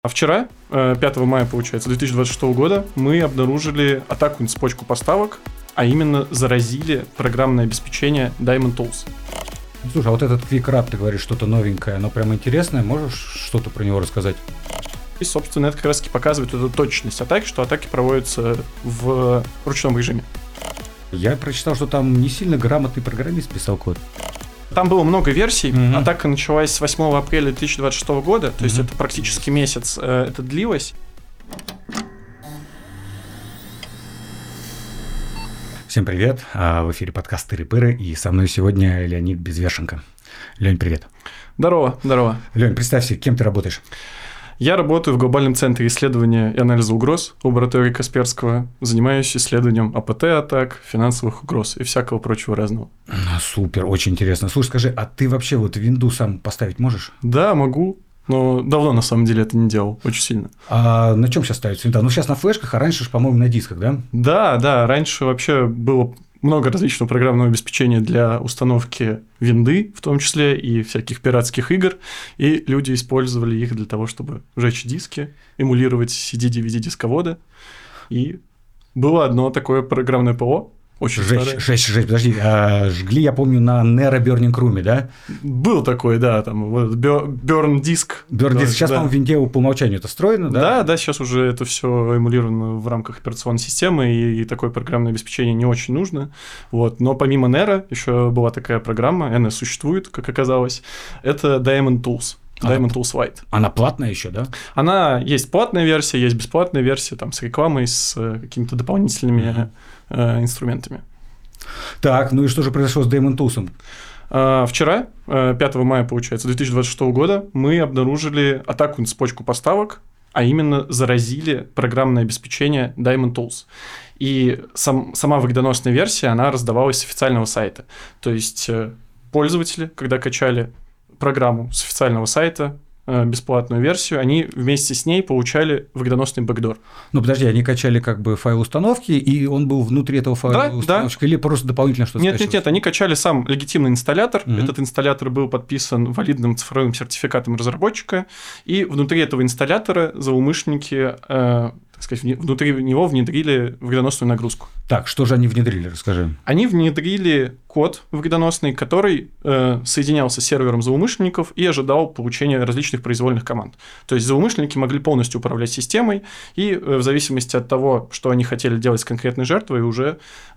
А вчера, 5 мая, получается, 2026 года, мы обнаружили атаку на цепочку поставок, а именно заразили программное обеспечение Diamond Tools. Слушай, а вот этот QuickRAP, ты говоришь, что-то новенькое, оно прям интересное, можешь что-то про него рассказать? И, собственно, это как раз показывает эту точность атаки, что атаки проводятся в ручном режиме. Я прочитал, что там не сильно грамотный программист писал код. Там было много версий. Атака началась с 8 апреля 2026 года, то есть это практически месяц это длилось. Всем привет, в эфире подкаст «Тыры-пыры», и со мной сегодня Леонид Безвершенко. Лень, привет. Здорово, здорово. Лень, представься, кем ты работаешь? Я работаю в глобальном центре исследования и анализа угроз лаборатории Касперского. Занимаюсь исследованием АПТ-атак, финансовых угроз и всякого прочего разного. Супер, очень интересно. Слушай, скажи, а ты вообще вот винду сам поставить можешь? Да, могу. Но давно, на самом деле, это не делал. Очень сильно. А на чем сейчас ставится винда? Ну, сейчас на флешках, а раньше, по-моему, на дисках, да? Да. Раньше вообще было много различного программного обеспечения для установки винды, в том числе и всяких пиратских игр, и люди использовали их для того, чтобы сжечь диски, эмулировать CD-DVD-дисководы, и было одно такое программное ПО, очень старое. Жесть, подожди, жгли, я помню, на Nero Burning Room, да? Был такой, да, там вот Burn Disk. Сейчас, по-моему, в винде по умолчанию это встроено, да? Да, сейчас уже это все эмулировано в рамках операционной системы, и такое программное обеспечение не очень нужно. Вот. Но помимо Nero еще была такая программа, она существует, как оказалось, это Diamond Tools. Diamond Tools White. Она платная еще, да? Она есть платная версия, есть бесплатная версия, там, с рекламой, с какими-то дополнительными инструментами. Так, ну и что же произошло с Diamond Tools? Вчера, 5 мая, получается, 2026 года, мы обнаружили атаку на цепочку поставок, а именно заразили программное обеспечение Diamond Tools. И сама вредоносная версия, она раздавалась с официального сайта. То есть пользователи, когда качали программу с официального сайта, бесплатную версию, они вместе с ней получали вредоносный бэкдор. Ну, подожди, они качали как бы файл установки, и он был внутри этого файла установки, или просто дополнительно что-то скачивалось? Нет, они качали сам легитимный инсталлятор. Этот инсталлятор был подписан валидным цифровым сертификатом разработчика, и внутри этого инсталлятора злоумышленники, внутри него внедрили вредоносную нагрузку. Так, что же они внедрили, расскажи. Они внедрили код вредоносный, который соединялся с сервером злоумышленников и ожидал получения различных произвольных команд. То есть злоумышленники могли полностью управлять системой, и в зависимости от того, что они хотели делать с конкретной жертвой, уже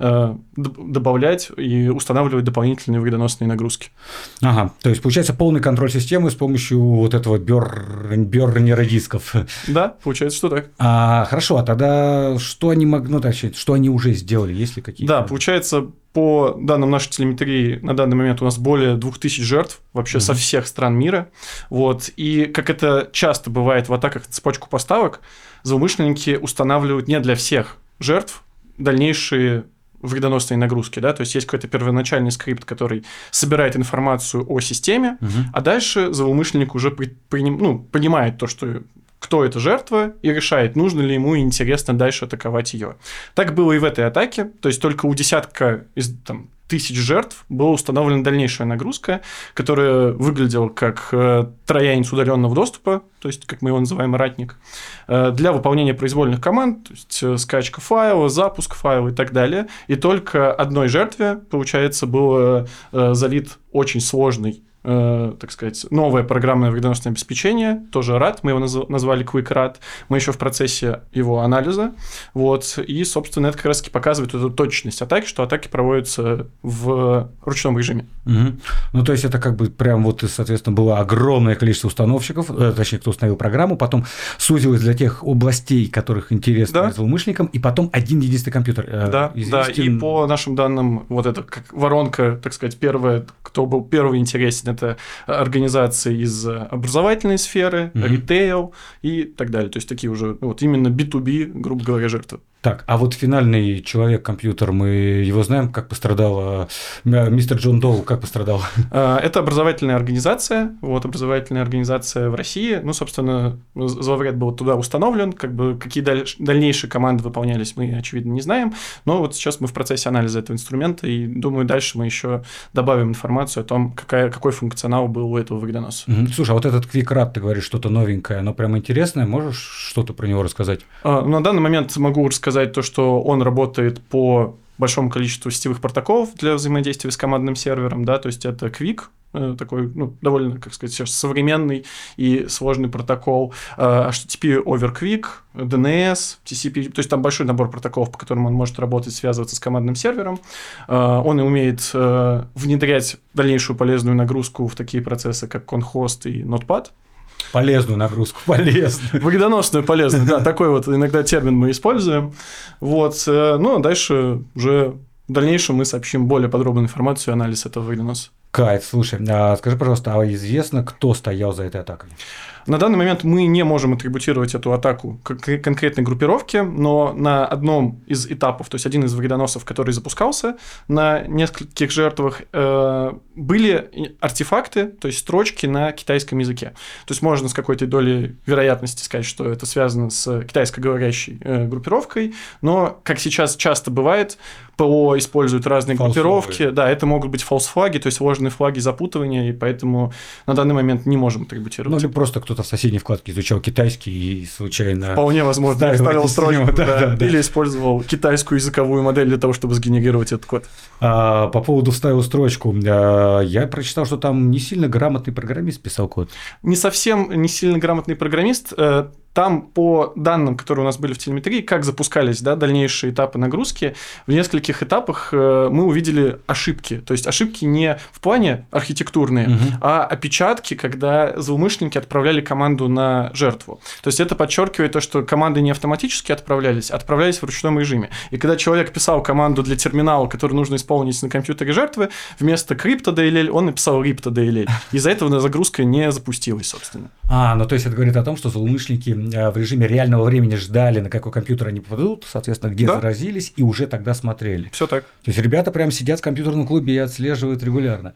добавлять и устанавливать дополнительные вредоносные нагрузки. Ага, то есть получается полный контроль системы с помощью вот этого бернера дисков. Да, получается, что так. Хорошо, а тогда что они что они уже сделали, есть ли какие-то? Да, получается, по данным нашей телеметрии, на данный момент у нас более 2000 жертв вообще со всех стран мира. Вот. И как это часто бывает в атаках на цепочку поставок, злоумышленники устанавливают не для всех жертв дальнейшие вредоносные нагрузки, да, то есть есть какой-то первоначальный скрипт, который собирает информацию о системе, а дальше злоумышленник уже понимает то, что кто эта жертва, и решает, нужно ли ему и интересно дальше атаковать ее. Так было и в этой атаке, то есть только у десятка из тысяч жертв была установлена дальнейшая нагрузка, которая выглядела как троянец удаленного доступа, то есть, как мы его называем, ратник, для выполнения произвольных команд, то есть скачка файла, запуск файла и так далее. И только одной жертве, получается, был залит очень сложный, так сказать, новое программное вредоносное обеспечение, тоже RAT, мы его назвали QuickRAT, мы еще в процессе его анализа, вот, и, собственно, это как раз-таки показывает эту точность атаки, что атаки проводятся в ручном режиме. Ну, то есть, это как бы прям вот, соответственно, было огромное количество установщиков, точнее, кто установил программу, потом сузилось для тех областей, которых интересно злоумышленникам, и потом один единственный компьютер. Да, и по нашим данным, вот это как воронка, так сказать, первая, кто был первый интересен, это организации из образовательной сферы, ритейл и так далее. То есть, такие уже вот именно B2B, грубо говоря, жертвы. Так, а вот финальный человек-компьютер, мы его знаем, как пострадал мистер Джон Доу, как пострадал? Это образовательная организация, в России. Ну, собственно, зловред был туда установлен, как бы какие дальнейшие команды выполнялись, мы, очевидно, не знаем, но вот сейчас мы в процессе анализа этого инструмента, и думаю, дальше мы еще добавим информацию о том, какой функционал был у этого вредоноса. Слушай, а вот этот QuickWrap, ты говоришь, что-то новенькое, оно прям интересное, можешь что-то про него рассказать? На данный момент могу рассказать то, что он работает по большому количеству сетевых протоколов для взаимодействия с командным сервером, да, то есть это Quick, такой, ну, довольно, как сказать, сейчас современный и сложный протокол, HTTP over Quick, DNS, TCP, то есть там большой набор протоколов, по которым он может работать, связываться с командным сервером. Он и умеет внедрять дальнейшую полезную нагрузку в такие процессы, как ConHost и Notepad. Полезную нагрузку, полезную. Вредоносную полезную, да, такой вот иногда термин мы используем. Вот, ну, а дальше уже в дальнейшем мы сообщим более подробную информацию и анализ этого вредоноса. Кайф, слушай, скажи, пожалуйста, а известно, кто стоял за этой атакой? На данный момент мы не можем атрибутировать эту атаку к конкретной группировке, но на одном из этапов, то есть один из вредоносов, который запускался на нескольких жертвах, были артефакты, то есть строчки на китайском языке. То есть можно с какой-то долей вероятности сказать, что это связано с китайскоговорящей группировкой, но, как сейчас часто бывает, ПО используют разные группировки, да, это могут быть фалс-флаги, то есть ложные флаги запутывания, и поэтому на данный момент не можем атрибутировать. Ну, или просто кто-то в соседней вкладке изучал китайский и случайно... Вполне возможно, ставил строчку, или использовал китайскую языковую модель для того, чтобы сгенерировать этот код. По поводу вставил строчку, я прочитал, что там не сильно грамотный программист писал код. Не совсем не сильно грамотный программист. Там по данным, которые у нас были в телеметрии, как запускались, да, дальнейшие этапы нагрузки, в нескольких этапах мы увидели ошибки. То есть ошибки не в плане архитектурные, а опечатки, когда злоумышленники отправляли команду на жертву. То есть это подчеркивает то, что команды не автоматически отправлялись, а отправлялись в ручном режиме. И когда человек писал команду для терминала, которую нужно исполнить на компьютере жертвы, вместо crypto.dll он написал ripto.dll. Из-за этого загрузка не запустилась, собственно. Ну то есть это говорит о том, что злоумышленники в режиме реального времени ждали, на какой компьютер они попадут, соответственно, где заразились, и уже тогда смотрели. Все так. То есть ребята прям сидят в компьютерном клубе и отслеживают регулярно.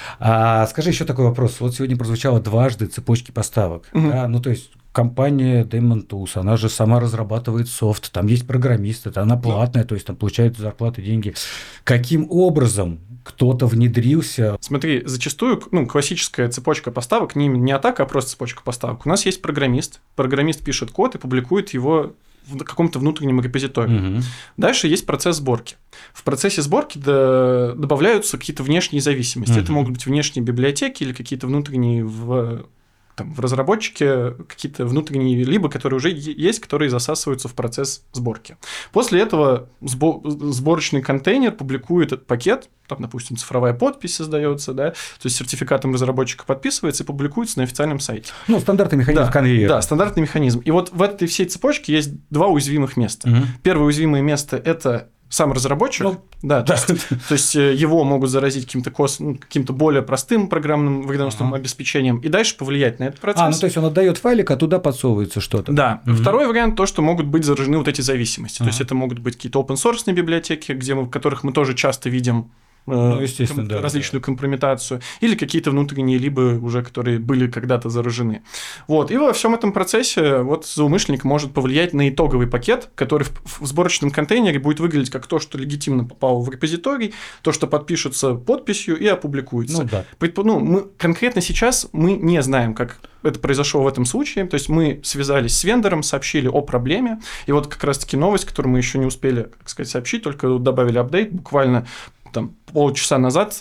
Скажи еще такой вопрос. Вот сегодня прозвучало дважды цепочки поставок. Да? Ну, то есть компания Daemon Tools, она же сама разрабатывает софт, там есть программисты, она платная, то есть там получают зарплаты, деньги. Каким образом кто-то внедрился? Смотри, зачастую классическая цепочка поставок, не атака, а просто цепочка поставок. У нас есть программист пишет код и публикует его в каком-то внутреннем репозитории. Дальше есть процесс сборки. В процессе сборки добавляются какие-то внешние зависимости. Это могут быть внешние библиотеки или какие-то внутренние в разработчике какие-то внутренние либо, которые уже есть, которые засасываются в процесс сборки. После этого сборочный контейнер публикует этот пакет, там, допустим, цифровая подпись создается, да, то есть сертификатом разработчика подписывается и публикуется на официальном сайте. Ну, стандартный механизм конвейера. Да, стандартный механизм. И вот в этой всей цепочке есть два уязвимых места. Первое уязвимое место – это сам разработчик, то есть его могут заразить каким-то более простым программным вредоносным обеспечением и дальше повлиять на этот процесс. То есть он отдает файлик, а туда подсовывается что-то. Да. Второй вариант то, что могут быть заражены вот эти зависимости. То есть это могут быть какие-то open-source библиотеки, в которых мы тоже часто видим различную компрометацию, или какие-то внутренние либо уже, которые были когда-то заражены. Вот. И во всем этом процессе злоумышленник может повлиять на итоговый пакет, который в сборочном контейнере будет выглядеть как то, что легитимно попало в репозиторий, то, что подпишется подписью и опубликуется. Конкретно сейчас мы не знаем, как это произошло в этом случае. То есть мы связались с вендором, сообщили о проблеме. И вот как раз-таки новость, которую мы еще не успели, сообщить, только добавили апдейт буквально полчаса назад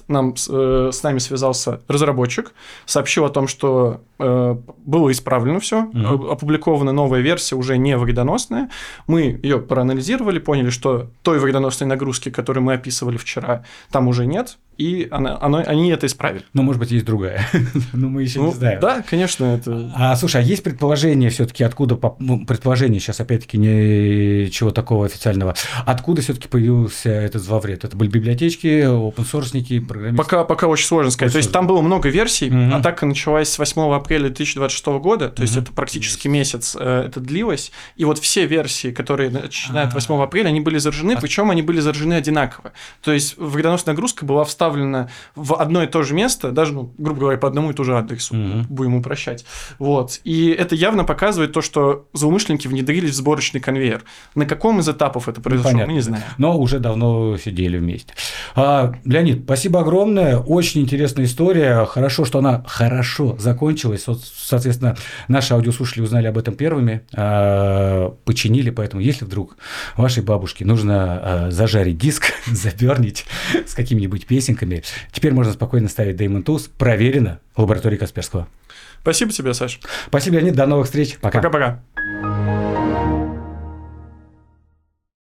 с нами связался разработчик, сообщил о том, что было исправлено все, опубликована новая версия, уже не вредоносная. Мы ее проанализировали, поняли, что той вредоносной нагрузки, которую мы описывали вчера, там уже нет, и они это исправили. Но, может быть, есть другая. Но мы еще не знаем. Да, конечно. Слушай, а есть предположение все-таки, откуда... предположение, сейчас опять-таки ничего такого официального. Откуда все-таки появился этот зловред? Это были библиотечки open-source-ники, программисты? Пока очень сложно сказать. То есть там было много версий, атака началась с 8 апреля 2026 года, то есть это практически месяц это длилось, и вот все версии, которые начинают 8 апреля, они были заражены, причем они были заражены одинаково. То есть вредоносная нагрузка была вставлена в одно и то же место, даже, грубо говоря, по одному и тому же адресу, будем упрощать. Вот. И это явно показывает то, что злоумышленники внедрились в сборочный конвейер. На каком из этапов это произошло, мы не знаем. Но уже давно сидели вместе. Леонид, спасибо огромное. Очень интересная история. Хорошо, что она хорошо закончилась. Соответственно, наши аудиослушатели узнали об этом первыми, починили. Поэтому, если вдруг вашей бабушке нужно зажарить диск, забернить с какими-нибудь песенками, теперь можно спокойно ставить Damon Tools. Проверено в лаборатории Касперского. Спасибо тебе, Саш. Спасибо, Леонид. До новых встреч. Пока. Пока-пока.